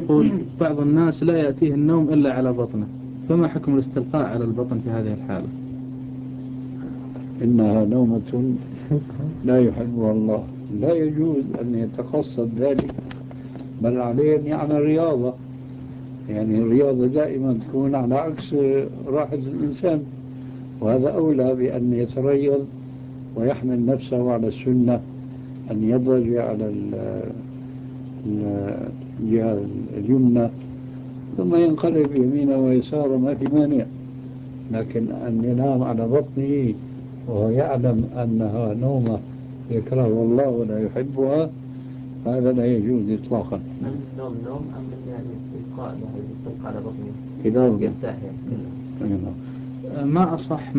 يقول بعض الناس لا يأتيه النوم إلا على بطنه، فما حكم الاستلقاء على البطن في هذه الحالة؟ إنها نومة لا يحبها الله، لا يجوز أن يتقصد ذلك، بل عليه أن يعمل رياضة. يعني الرياضة دائما تكون على عكس راحة الإنسان، وهذا أولى بأن يتريض ويحمل نفسه على السنة، أن يضطجع على الجهة اليمنى ثم ينقلب يمينه ويساره، ما في مانع. لكن أن ينام على بطنه وهو يعلم أنها نومة يكره الله ولا يحبها، هذا لا يجوز إطلاقا. نوم أم يعني إلقاء على بطنه كلاهما. يرتاح يعني. ما أصح